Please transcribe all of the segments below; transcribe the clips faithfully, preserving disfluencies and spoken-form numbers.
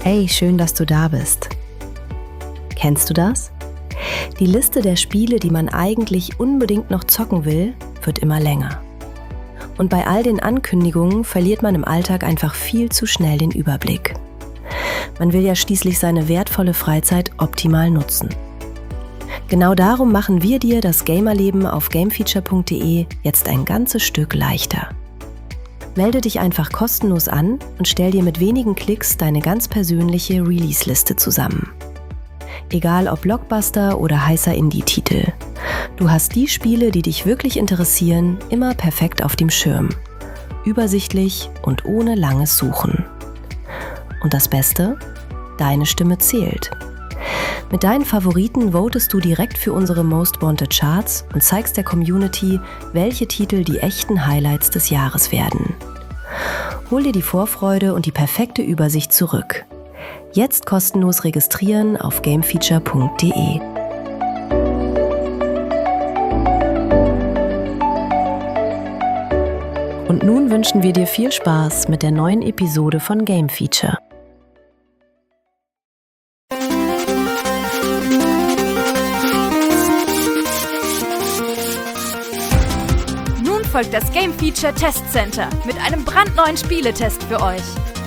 Hey, schön, dass du da bist. Kennst du das? Die Liste der Spiele, die man eigentlich unbedingt noch zocken will, wird immer länger. Und bei all den Ankündigungen verliert man im Alltag einfach viel zu schnell den Überblick. Man will ja schließlich seine wertvolle Freizeit optimal nutzen. Genau darum machen wir dir das Gamerleben auf gamefeature punkt de jetzt ein ganzes Stück leichter. Melde dich einfach kostenlos an und stell dir mit wenigen Klicks deine ganz persönliche Release-Liste zusammen. Egal ob Blockbuster oder heißer Indie-Titel. Du hast die Spiele, die dich wirklich interessieren, immer perfekt auf dem Schirm. Übersichtlich und ohne langes Suchen. Und das Beste? Deine Stimme zählt. Mit deinen Favoriten votest du direkt für unsere Most Wanted Charts und zeigst der Community, welche Titel die echten Highlights des Jahres werden. Hol dir die Vorfreude und die perfekte Übersicht zurück. Jetzt kostenlos registrieren auf gamefeature punkt de. Und nun wünschen wir dir viel Spaß mit der neuen Episode von Game Feature. Nun folgt das Game Feature Test Center mit einem brandneuen Spieletest für euch.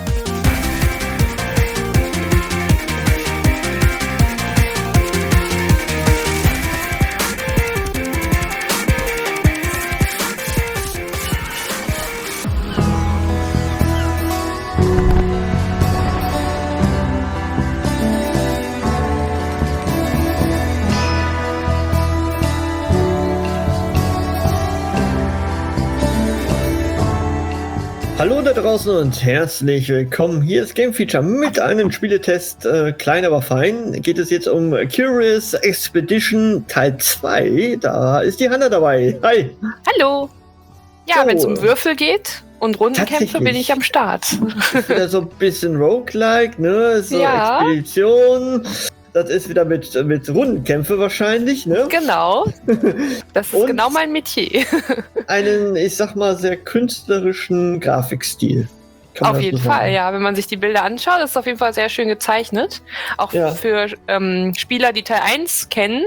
Hallo da draußen und herzlich willkommen. Hier ist Game Feature mit einem Spieletest, äh, klein aber fein. Geht es jetzt um Curious Expedition Teil zwei. Da ist die Hanna dabei. Hi. Hallo. Ja, So. wenn es um Würfel geht und Rundenkämpfe, bin ich am Start. Wieder so ein bisschen Roguelike, ne? So Ja. Expedition. Das ist wieder mit, mit Rundenkämpfe wahrscheinlich, ne? Genau. Das ist Und? genau mein Metier. Einen, ich sag mal, sehr künstlerischen Grafikstil. Kann man Auf das jeden so Fall, sagen? ja. Wenn man sich die Bilder anschaut, ist es auf jeden Fall sehr schön gezeichnet. Auch Ja. für ähm, Spieler, die Teil eins kennen,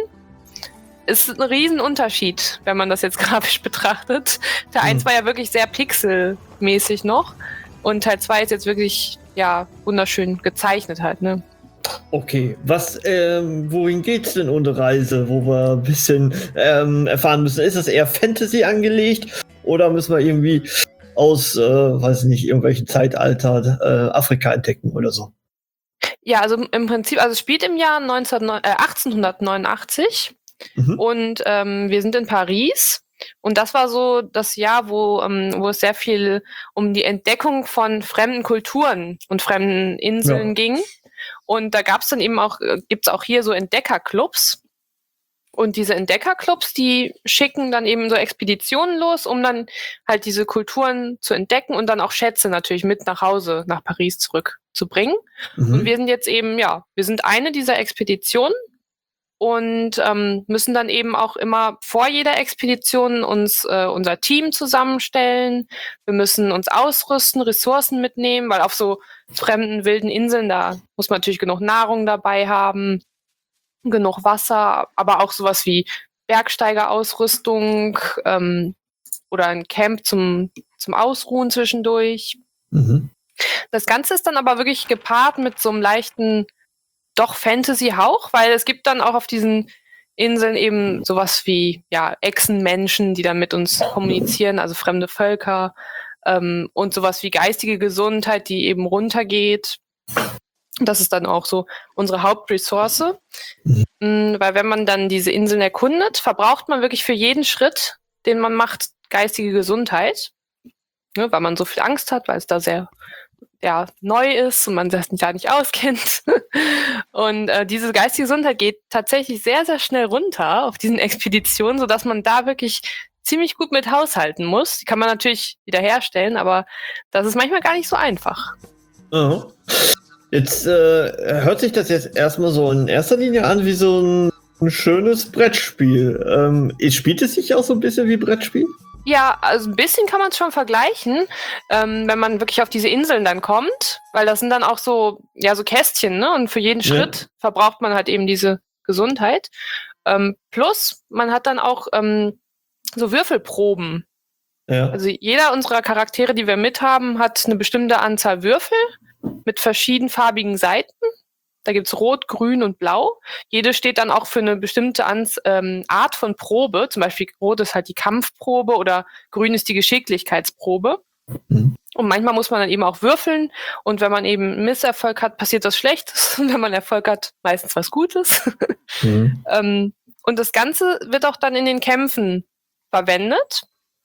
ist ein Riesenunterschied, wenn man das jetzt grafisch betrachtet. Teil eins Hm. war ja wirklich sehr pixelmäßig noch. Und Teil zwei ist jetzt wirklich, ja, wunderschön gezeichnet halt, ne? Okay, was, ähm, wohin geht's denn ohne Reise, wo wir ein bisschen ähm, erfahren müssen? Ist es eher Fantasy angelegt oder müssen wir irgendwie aus, äh, weiß nicht, irgendwelchen Zeitalter äh, Afrika entdecken oder so? Ja, also im Prinzip, also es spielt im Jahr neunzehn, äh, achtzehnhundertneunundachtzig Mhm. und ähm, wir sind in Paris. Und das war so das Jahr, wo, ähm, wo es sehr viel um die Entdeckung von fremden Kulturen und fremden Inseln Ja. ging. Und da gab es dann eben auch, äh, gibt's auch hier so Entdeckerclubs. Und diese Entdeckerclubs, die schicken dann eben so Expeditionen los, um dann halt diese Kulturen zu entdecken und dann auch Schätze natürlich mit nach Hause, nach Paris zurückzubringen. Mhm. Und wir sind jetzt eben, ja, wir sind eine dieser Expeditionen und ähm, müssen dann eben auch immer vor jeder Expedition uns äh, unser Team zusammenstellen. Wir müssen uns ausrüsten, Ressourcen mitnehmen, weil auf so fremden, wilden Inseln, da muss man natürlich genug Nahrung dabei haben, genug Wasser, aber auch sowas wie Bergsteigerausrüstung ähm, oder ein Camp zum, zum Ausruhen zwischendurch. Mhm. Das Ganze ist dann aber wirklich gepaart mit so einem leichten, doch Fantasy-Hauch, weil es gibt dann auch auf diesen Inseln eben sowas wie, ja, Echsenmenschen, die dann mit uns kommunizieren, also fremde Völker, ähm, und sowas wie geistige Gesundheit, die eben runtergeht. Das ist dann auch so unsere Hauptressource. Mhm. Mm, Weil wenn man dann diese Inseln erkundet, verbraucht man wirklich für jeden Schritt, den man macht, geistige Gesundheit. Ne, weil man so viel Angst hat, weil es da sehr ja, neu ist und man das da nicht auskennt. Und äh, diese geistige Gesundheit geht tatsächlich sehr, sehr schnell runter auf diesen Expeditionen, sodass man da wirklich ziemlich gut mit haushalten muss. Die kann man natürlich wiederherstellen, aber das ist manchmal gar nicht so einfach. Oh. Jetzt äh, hört sich das jetzt erstmal so in erster Linie an wie so ein, ein schönes Brettspiel. Ähm, spielt es sich auch so ein bisschen wie Brettspiel? Ja, also ein bisschen kann man es schon vergleichen, ähm, wenn man wirklich auf diese Inseln dann kommt, weil das sind dann auch so, ja, so Kästchen, ne? Und für jeden Ja. Schritt verbraucht man halt eben diese Gesundheit. Ähm, plus, man hat dann auch ähm, so Würfelproben. Ja. Also jeder unserer Charaktere, die wir mithaben, hat eine bestimmte Anzahl Würfel mit verschiedenfarbigen Seiten. Da gibt's Rot, Grün und Blau. Jede steht dann auch für eine bestimmte Ans- ähm, Art von Probe. Zum Beispiel Rot ist halt die Kampfprobe oder Grün ist die Geschicklichkeitsprobe. Mhm. Und manchmal muss man dann eben auch würfeln. Und wenn man eben Misserfolg hat, passiert was Schlechtes. Und wenn man Erfolg hat, meistens was Gutes. Mhm. ähm, und das Ganze wird auch dann in den Kämpfen verwendet.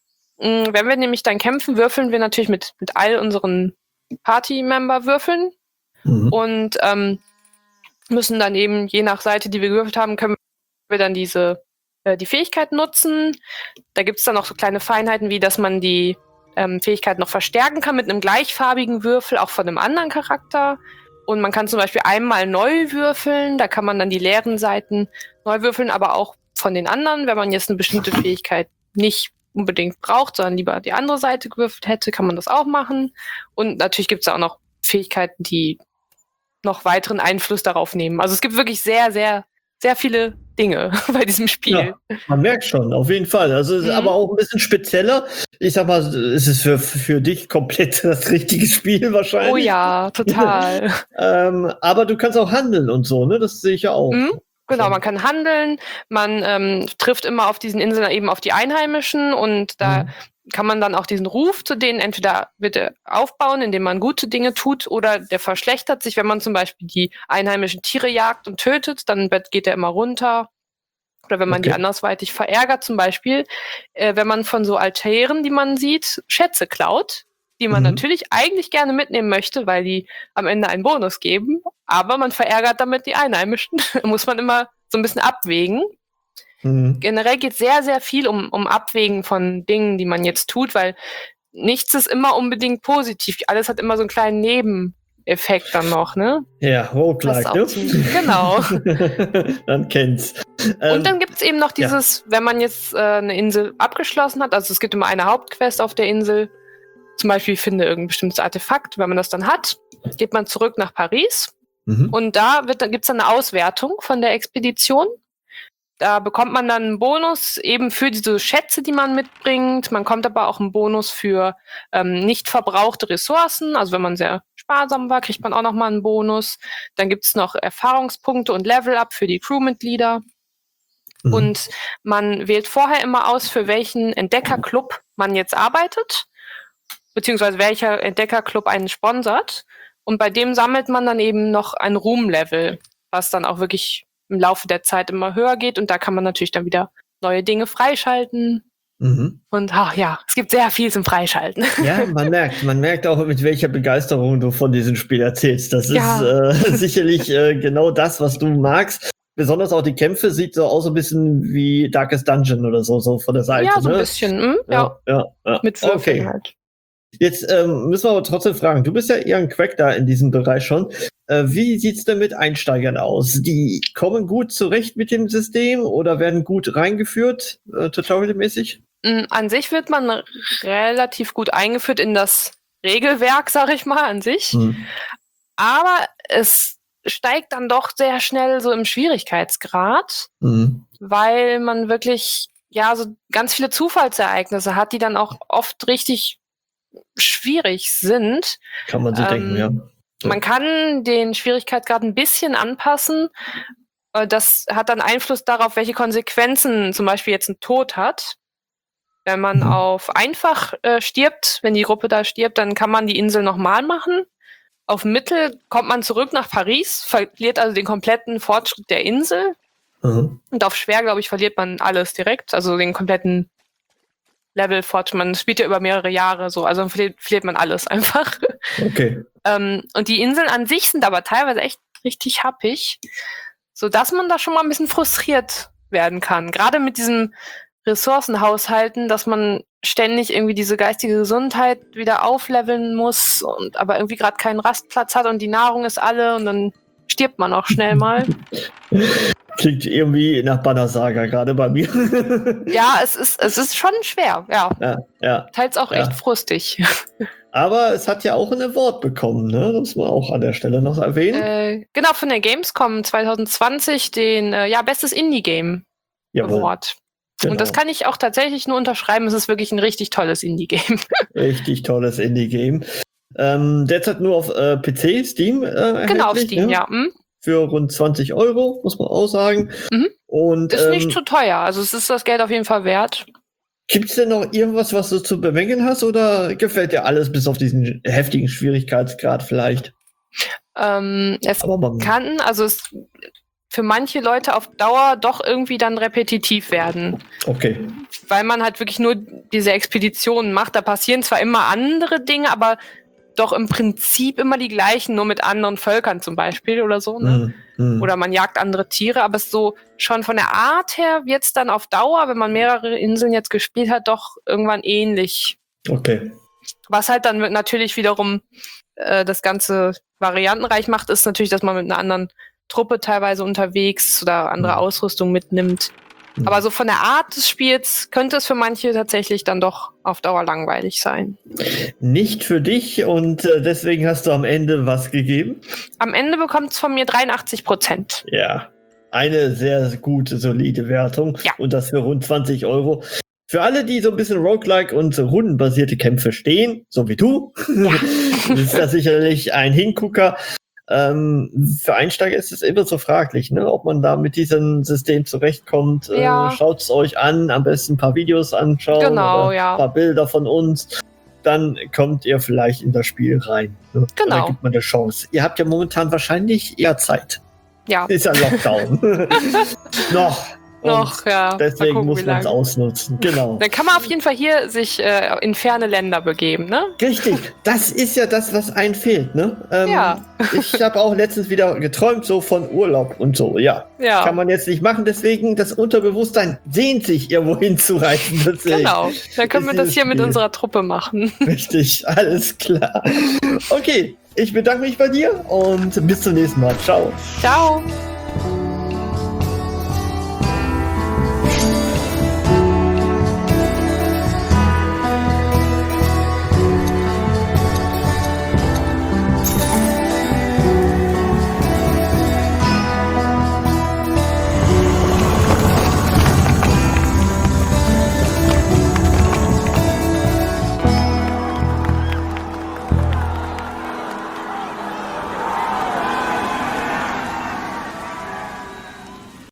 Mm, Wenn wir nämlich dann kämpfen, würfeln wir natürlich mit, mit all unseren Party-Member würfeln. Mhm. Und ähm, müssen dann eben, je nach Seite, die wir gewürfelt haben, können wir dann diese äh, die Fähigkeit nutzen. Da gibt es dann auch so kleine Feinheiten, wie dass man die ähm, Fähigkeit noch verstärken kann mit einem gleichfarbigen Würfel, auch von einem anderen Charakter. Und man kann zum Beispiel einmal neu würfeln, da kann man dann die leeren Seiten neu würfeln, aber auch von den anderen, wenn man jetzt eine bestimmte Fähigkeit nicht unbedingt braucht, sondern lieber die andere Seite gewürfelt hätte, kann man das auch machen. Und natürlich gibt es auch noch Fähigkeiten, die noch weiteren Einfluss darauf nehmen. Also es gibt wirklich sehr, sehr, sehr viele Dinge bei diesem Spiel. Ja, man merkt schon, auf jeden Fall. Also es ist Mhm. aber auch ein bisschen spezieller. Ich sag mal, es ist für, für dich komplett das richtige Spiel wahrscheinlich. Oh ja, total. ähm, aber du kannst auch handeln und so, ne? Das sehe ich ja auch. Mhm. Genau, man kann handeln, man ähm, trifft immer auf diesen Inseln eben auf die Einheimischen und da Mhm. kann man dann auch diesen Ruf zu denen entweder bitte aufbauen, indem man gute Dinge tut, oder der verschlechtert sich, wenn man zum Beispiel die einheimischen Tiere jagt und tötet, dann geht der immer runter. Oder wenn man Okay. die andersweitig verärgert, zum Beispiel, äh, wenn man von so Altären, die man sieht, Schätze klaut, die man Mhm. natürlich eigentlich gerne mitnehmen möchte, weil die am Ende einen Bonus geben, aber man verärgert damit die Einheimischen. Muss man immer so ein bisschen abwägen. Mhm. Generell geht es sehr, sehr viel um, um Abwägen von Dingen, die man jetzt tut, weil nichts ist immer unbedingt positiv. Alles hat immer so einen kleinen Nebeneffekt dann noch, ne? Ja, Das Roguelike, ist auch ne? ziemlich- genau. Man kennt's. Ähm, Und dann gibt es eben noch ja. dieses, wenn man jetzt äh, eine Insel abgeschlossen hat, also es gibt immer eine Hauptquest auf der Insel, zum Beispiel finde irgendein bestimmtes Artefakt. Wenn man das dann hat, geht man zurück nach Paris mhm. und da wird, da gibt es dann eine Auswertung von der Expedition. Da bekommt man dann einen Bonus eben für diese Schätze, die man mitbringt. Man kommt aber auch einen Bonus für ähm, nicht verbrauchte Ressourcen. Also wenn man sehr sparsam war, kriegt man auch nochmal einen Bonus. Dann gibt es noch Erfahrungspunkte und Level-Up für die Crewmitglieder. Mhm. Und man wählt vorher immer aus, für welchen Entdeckerclub man jetzt arbeitet, beziehungsweise welcher Entdeckerclub einen sponsert. Und bei dem sammelt man dann eben noch ein Ruhm-Level, was dann auch wirklich im Laufe der Zeit immer höher geht. Und da kann man natürlich dann wieder neue Dinge freischalten. Mhm. Und ach ja, es gibt sehr viel zum Freischalten. Ja, man merkt, man merkt auch, mit welcher Begeisterung du von diesem Spiel erzählst. Das Ja. ist äh, sicherlich äh, genau das, was du magst. Besonders auch die Kämpfe sieht so aus, so ein bisschen wie Darkest Dungeon oder so, so von der Seite. Ja, so ein ne? bisschen. Hm? Ja, Ja, ja, ja. mit Würfeln Okay. halt. Jetzt ähm, müssen wir aber trotzdem fragen, du bist ja eher ein Crack da in diesem Bereich schon. Äh, wie sieht's denn mit Einsteigern aus? Die kommen gut zurecht mit dem System oder werden gut reingeführt, äh, tutorialmäßig? Mm, An sich wird man relativ gut eingeführt in das Regelwerk, sag ich mal, an sich. Hm. Aber es steigt dann doch sehr schnell so im Schwierigkeitsgrad, Hm. weil man wirklich ja so ganz viele Zufallsereignisse hat, die dann auch oft richtig schwierig sind. Kann man sich Ähm, denken, ja. Ja. Man kann den Schwierigkeitsgrad ein bisschen anpassen. Äh, Das hat dann Einfluss darauf, welche Konsequenzen zum Beispiel jetzt ein Tod hat. Wenn man Mhm. auf einfach äh, stirbt, wenn die Gruppe da stirbt, dann kann man die Insel nochmal machen. Auf Mittel kommt man zurück nach Paris, verliert also den kompletten Fortschritt der Insel. Mhm. Und auf schwer, glaube ich, verliert man alles direkt, also den kompletten Level-Fortschritt. Man spielt ja über mehrere Jahre so, also verliert, verliert man alles einfach. Okay. ähm, und die Inseln an sich sind aber teilweise echt richtig happig, sodass man da schon mal ein bisschen frustriert werden kann. Gerade mit diesem Ressourcenhaushalten, dass man ständig irgendwie diese geistige Gesundheit wieder aufleveln muss und aber irgendwie gerade keinen Rastplatz hat und die Nahrung ist alle und dann stirbt man auch schnell mal. Klingt irgendwie nach Banner-Saga gerade bei mir. Ja, es ist, es ist schon schwer, ja. Ja, ja. Teils auch Ja. echt frustig. Aber es hat ja auch ein Award bekommen, ne? Das muss man auch an der Stelle noch erwähnen. äh, genau, von der Gamescom zwanzig zwanzig den äh, ja, Bestes Indie-Game Jawohl, Award. genau. Und das kann ich auch tatsächlich nur unterschreiben. Es ist wirklich ein richtig tolles Indie-Game. Richtig tolles Indie-Game. Ähm, derzeit nur auf äh, P C, Steam äh, erhältlich. Genau, auf Steam, ne? ja. Hm? Für rund zwanzig Euro, muss man auch sagen. Mhm. Und Ist ähm, nicht zu teuer. Also es ist das Geld auf jeden Fall wert. gibt's denn noch irgendwas, was du zu bemängeln hast? Oder gefällt dir alles bis auf diesen heftigen Schwierigkeitsgrad vielleicht? Ähm, es Aber man, kann, also es für manche Leute auf Dauer doch irgendwie dann repetitiv werden. okay. Weil man halt wirklich nur diese Expeditionen macht. Da passieren zwar immer andere Dinge, aber doch im Prinzip immer die gleichen, nur mit anderen Völkern zum Beispiel oder so. Ne? Mm, mm. Oder man jagt andere Tiere, aber es so schon von der Art her wird es dann auf Dauer, wenn man mehrere Inseln jetzt gespielt hat, doch irgendwann ähnlich. Okay. Was halt dann natürlich wiederum äh, das Ganze variantenreich macht, ist natürlich, dass man mit einer anderen Truppe teilweise unterwegs oder andere Mhm. Ausrüstung mitnimmt. Mhm. Aber so von der Art des Spiels könnte es für manche tatsächlich dann doch auf Dauer langweilig sein. Nicht für dich und äh, deswegen hast du am Ende was gegeben? Am Ende bekommt es von mir dreiundachtzig Prozent. Ja. Eine sehr gute, solide Wertung. Ja. Und das für rund zwanzig Euro. Für alle, die so ein bisschen Roguelike und rundenbasierte Kämpfe stehen, so wie du, ist das sicherlich ein Hingucker. Ähm, für Einsteiger ist es immer so fraglich, ne? Ob man da mit diesem System zurechtkommt. Ja. Äh, Schaut es euch an, am besten ein paar Videos anschauen, Genau, oder ja. ein paar Bilder von uns. Dann kommt ihr vielleicht in das Spiel rein. Ne? Genau. Dann gibt man eine Chance. Ihr habt ja momentan wahrscheinlich eher Zeit. Ja, Ist ja Lockdown. Noch. Und noch, ja. Mal deswegen gucken, muss wie man es lange. ausnutzen. Genau. Dann kann man auf jeden Fall hier sich äh, in ferne Länder begeben, ne? Richtig, das ist ja das, was einem fehlt, ne? Ähm, Ja. Ich habe auch letztens wieder geträumt, so von Urlaub und so, ja. Ja, Kann man jetzt nicht machen, deswegen das Unterbewusstsein sehnt sich, irgendwo hinzureichen. Deswegen. genau. Dann können wir ist das dieses hier mit Spiel. unserer Truppe machen. Richtig, alles klar. Okay, ich bedanke mich bei dir und bis zum nächsten Mal. Ciao. Ciao.